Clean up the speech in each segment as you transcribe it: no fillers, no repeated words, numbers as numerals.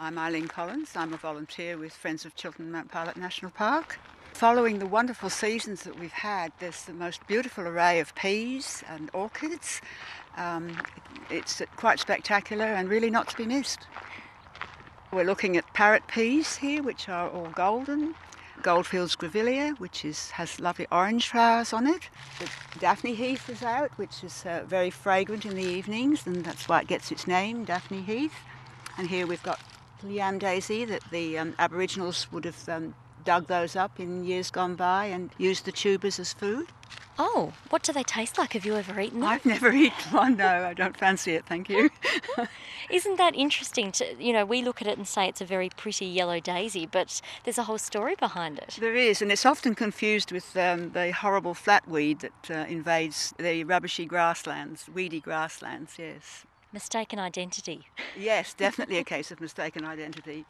I'm Eileen Collins. I'm a volunteer with Friends of Chiltern Mount Pilot National Park. Following the wonderful seasons that we've had, there's the most beautiful array of peas and orchids. It's quite spectacular and really not to be missed. We're looking at parrot peas here, which are all golden. Goldfields grevillea, which has lovely orange flowers on it. The Daphne Heath is out, which is very fragrant in the evenings, and that's why it gets its name, Daphne Heath. And here we've got yam daisy that the Aboriginals would have dug those up in years gone by and used the tubers as food. Oh, what do they taste like? Have you ever eaten them? I've never eaten one, no, I don't fancy it, thank you. Isn't that interesting? We look at it and say it's a very pretty yellow daisy, but there's a whole story behind it. There is, and it's often confused with the horrible flatweed that invades the rubbishy grasslands, weedy grasslands, yes. Mistaken identity. Yes, definitely a case of mistaken identity.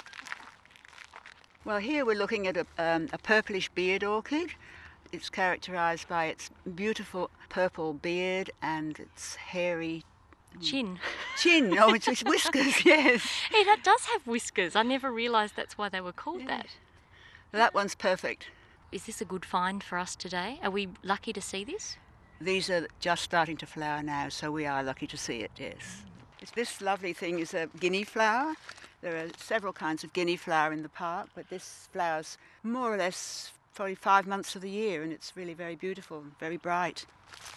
Well, here we're looking at a purplish beard orchid. It's characterised by its beautiful purple beard and its hairy Chin. Chin, oh, it's whiskers, yes. Hey, that does have whiskers. I never realised that's why they were called that. That one's perfect. Is this a good find for us today? Are we lucky to see this? These are just starting to flower now, so we are lucky to see it, yes. This lovely thing is a guinea flower. There are several kinds of guinea flower in the park, but this flowers more or less probably 5 months of the year, and it's really very beautiful, very bright.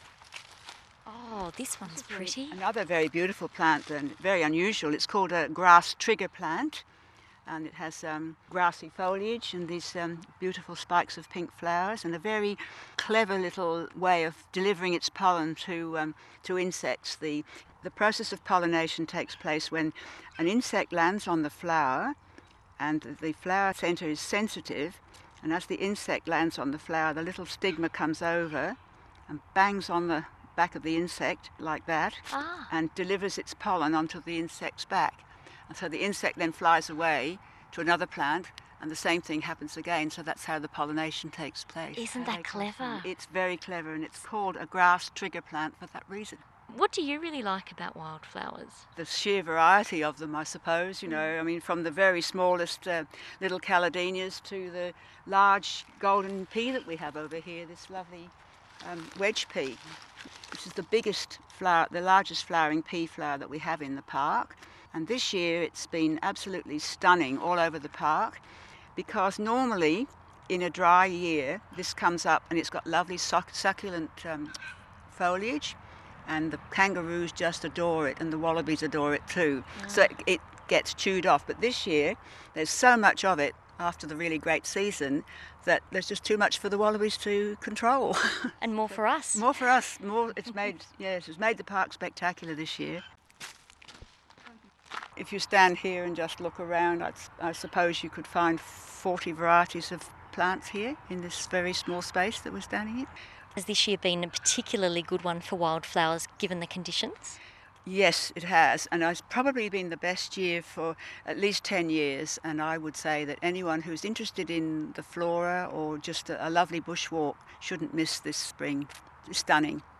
Oh, this one's pretty. Another very beautiful plant and very unusual. It's called a grass trigger plant, and it has grassy foliage and these beautiful spikes of pink flowers, and a very clever little way of delivering its pollen to insects. The process of pollination takes place when an insect lands on the flower, and the flower centre is sensitive, and as the insect lands on the flower, the little stigma comes over and bangs on the back of the insect like that, and delivers its pollen onto the insect's back. And so the insect then flies away to another plant, and the same thing happens again, so that's how the pollination takes place. Isn't that clever? It's very clever, and it's called a grass trigger plant for that reason. What do you really like about wildflowers? The sheer variety of them, I suppose, I mean, from the very smallest little caladinas to the large golden pea that we have over here, this lovely wedge pea, which is the biggest flower, the largest flowering pea flower that we have in the park. And this year it's been absolutely stunning all over the park, because normally in a dry year this comes up and it's got lovely succulent foliage, and the kangaroos just adore it and the wallabies adore it too. So it gets chewed off. But this year there's so much of it after the really great season that there's just too much for the wallabies to control. And more for us. More for us. It's made the park spectacular this year. If you stand here and just look around, I suppose you could find 40 varieties of plants here in this very small space that we're standing in. Has this year been a particularly good one for wildflowers given the conditions? Yes, it has, and it's probably been the best year for at least 10 years, and I would say that anyone who's interested in the flora or just a lovely bushwalk shouldn't miss this spring. It's stunning.